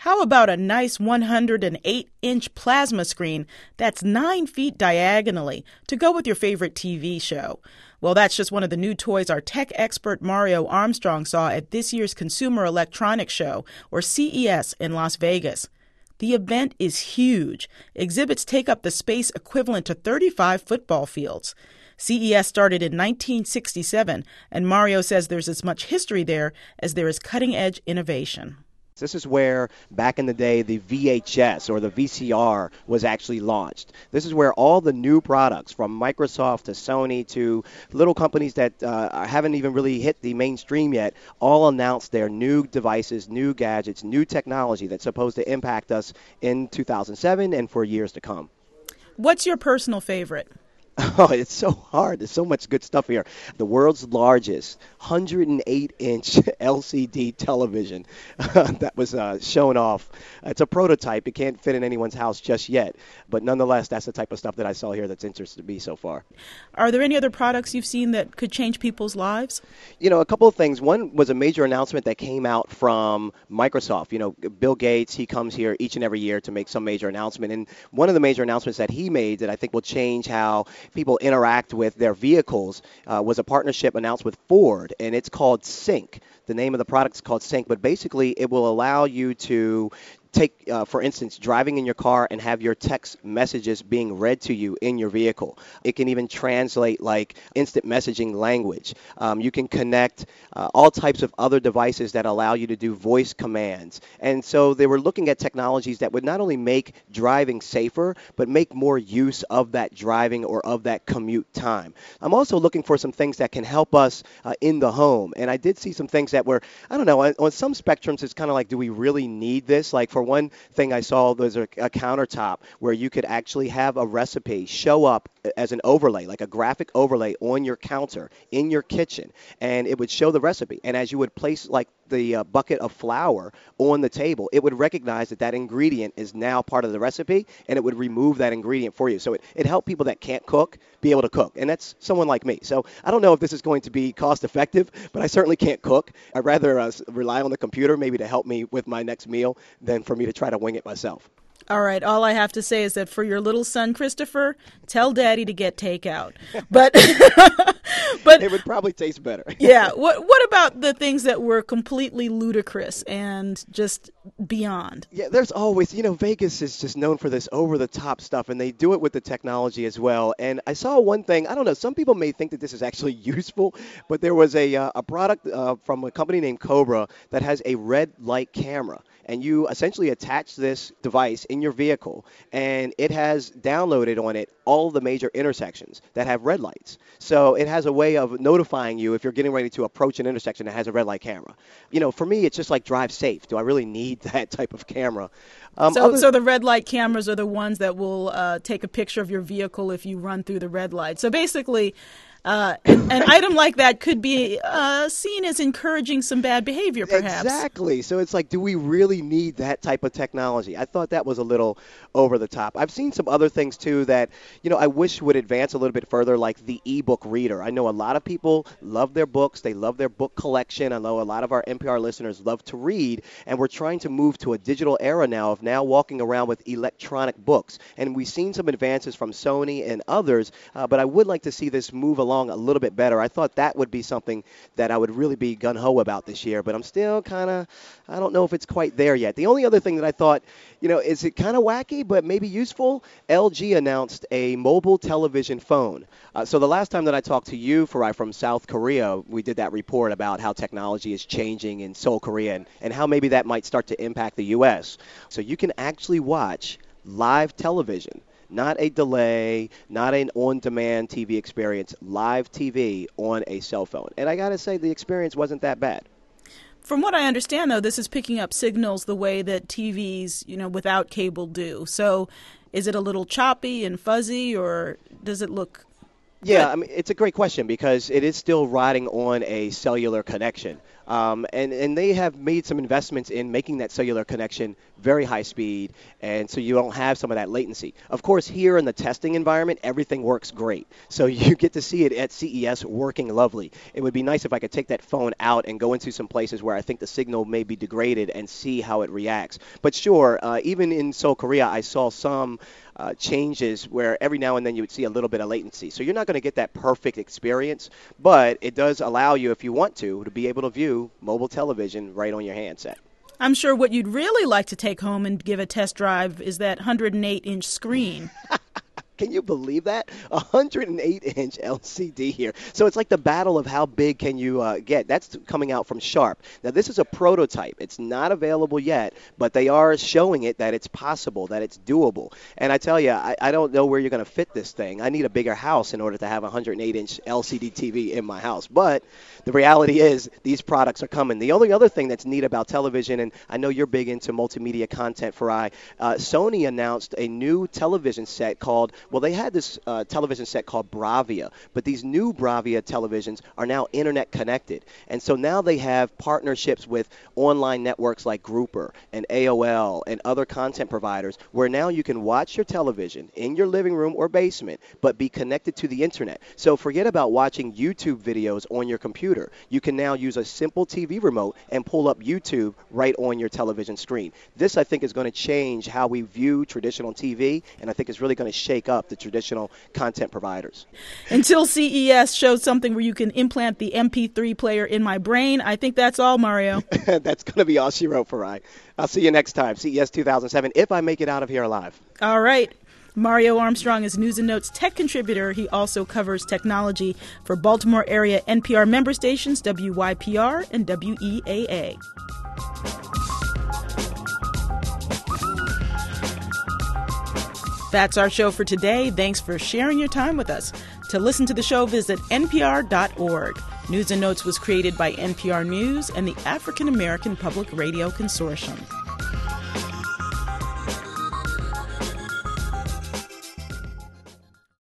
How about a nice 108-inch plasma screen that's 9 feet diagonally to go with your favorite TV show? Well, that's just one of the new toys our tech expert Mario Armstrong saw at this year's Consumer Electronics Show, or CES, in Las Vegas. The event is huge. Exhibits take up the space equivalent to 35 football fields. CES started in 1967, and Mario says there's as much history there as there is cutting-edge innovation. This is where, back in the day, the VHS or the VCR was actually launched. This is where all the new products, from Microsoft to Sony to little companies that haven't even really hit the mainstream yet, all announced their new devices, new gadgets, new technology that's supposed to impact us in 2007 and for years to come. What's your personal favorite? Oh, it's so hard. There's so much good stuff here. The world's largest 108-inch LCD television that was shown off. It's a prototype. It can't fit in anyone's house just yet. But nonetheless, that's the type of stuff that I saw here that's interested me so far. Are there any other products you've seen that could change people's lives? You know, a couple of things. One was a major announcement that came out from Microsoft. You know, Bill Gates, he comes here each and every year to make some major announcement. And one of the major announcements that he made that I think will change how people interact with their vehicles was a partnership announced with Ford, and it's called Sync. The name of the product is called Sync, but basically it will allow you to take, for instance, driving in your car and have your text messages being read to you in your vehicle. It can even translate like instant messaging language. You can connect all types of other devices that allow you to do voice commands. And so they were looking at technologies that would not only make driving safer, but make more use of that driving or of that commute time. I'm also looking for some things that can help us in the home. And I did see some things that were, I don't know, on some spectrums, it's kind of like, do we really need this? Like, for one thing I saw, there's a countertop where you could actually have a recipe show up as an overlay, like a graphic overlay on your counter in your kitchen, and it would show the recipe. And as you would place like the bucket of flour on the table, it would recognize that that ingredient is now part of the recipe, and it would remove that ingredient for you. So it helped people that can't cook be able to cook, and that's someone like me. So I don't know if this is going to be cost effective, but I certainly can't cook. I'd rather rely on the computer maybe to help me with my next meal than for me to try to wing it myself. All right, all I have to say is that for your little son, Christopher, tell Daddy to get takeout. But it would probably taste better. Yeah. What about the things that were completely ludicrous and just beyond? Yeah, there's always, Vegas is just known for this over-the-top stuff, and they do it with the technology as well. And I saw one thing, I don't know, some people may think that this is actually useful, but there was a product from a company named Cobra that has a red light camera. And you essentially attach this device in your vehicle, and it has downloaded on it all the major intersections that have red lights. So it has a way of notifying you if you're getting ready to approach an intersection that has a red light camera. For me, it's just like drive safe. Do I really need that type of camera? So the red light cameras are the ones that will take a picture of your vehicle if you run through the red light. So basically, an item like that could be seen as encouraging some bad behavior, perhaps. Exactly. So it's like, do we really need that type of technology? I thought that was a little over the top. I've seen some other things, too, that, I wish would advance a little bit further, like the e-book reader. I know a lot of people love their books. They love their book collection. I know a lot of our NPR listeners love to read, and we're trying to move to a digital era now of now walking around with electronic books. And we've seen some advances from Sony and others, but I would like to see this move along a little bit better. I thought that would be something that I would really be gung-ho about this year, but I'm still I don't know if it's quite there yet. The only other thing that I thought, is it kind of wacky, but maybe useful? LG announced a mobile television phone. So the last time that I talked to you, Farai, from South Korea, we did that report about how technology is changing in Seoul, Korea, and how maybe that might start to impact the U.S. So you can actually watch live television. Not a delay, not an on-demand TV experience, live TV on a cell phone. And I got to say, the experience wasn't that bad. From what I understand, though, this is picking up signals the way that TVs, without cable do. So is it a little choppy and fuzzy, or does it look Yeah, I mean, it's a great question because it is still riding on a cellular connection. And they have made some investments in making that cellular connection very high speed, and so you don't have some of that latency. Of course, here in the testing environment, everything works great. So you get to see it at CES working lovely. It would be nice if I could take that phone out and go into some places where I think the signal may be degraded and see how it reacts. But sure, even in Seoul, Korea, I saw some changes where every now and then you would see a little bit of latency. So you're not going to get that perfect experience, but it does allow you, if you want to be able to view mobile television right on your handset. I'm sure what you'd really like to take home and give a test drive is that 108-inch screen. Can you believe that? 108-inch LCD here. So it's like the battle of how big can you get. That's coming out from Sharp. Now, this is a prototype. It's not available yet, but they are showing it that it's possible, that it's doable. And I tell you, I don't know where you're going to fit this thing. I need a bigger house in order to have a 108-inch LCD TV in my house. But the reality is these products are coming. The only other thing that's neat about television, and I know you're big into multimedia content, Farai, Sony announced a new television set called, well, they had this television set called Bravia, but these new Bravia televisions are now internet connected. And so now they have partnerships with online networks like Grouper and AOL and other content providers where now you can watch your television in your living room or basement, but be connected to the internet. So forget about watching YouTube videos on your computer. You can now use a simple TV remote and pull up YouTube right on your television screen. This, I think, is going to change how we view traditional TV, and I think it's really going to shake up the traditional content providers. Until CES shows something where you can implant the MP3 player in my brain, I think that's all, Mario. That's going to be all she wrote, Farai. I'll see you next time, CES 2007, if I make it out of here alive. All right. Mario Armstrong is News and Notes tech contributor. He also covers technology for Baltimore area NPR member stations WYPR and WEAA. That's our show for today. Thanks for sharing your time with us. To listen to the show, visit npr.org. News and Notes was created by NPR News and the African American Public Radio Consortium.